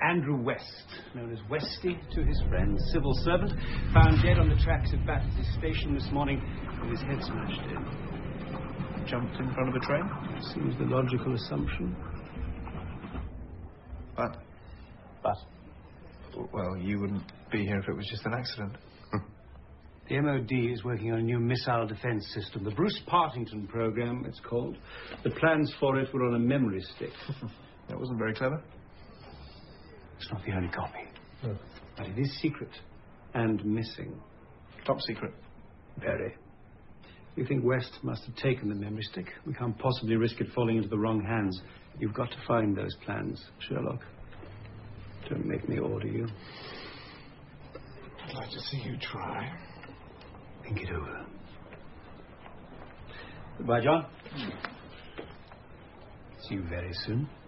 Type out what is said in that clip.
Andrew West, known as Westy to his friends, civil servant, found dead on the tracks at Battersea Station this morning with his head smashed in. Jumped in front of a train? Seems the logical assumption. But? Well, you wouldn't be here if it was just an accident. The MOD is working on a new missile defense system. The Bruce Partington program, it's called. The plans for it were on a memory stick. That wasn't very clever. It's not the only copy. No. But it is secret and missing. Top secret. Very. We think West must have taken the memory stick. We can't possibly risk it falling into the wrong hands. You've got to find those plans, Sherlock. Don't make me order you. I'd like to see you try. Think it over. Goodbye, John. See you very soon.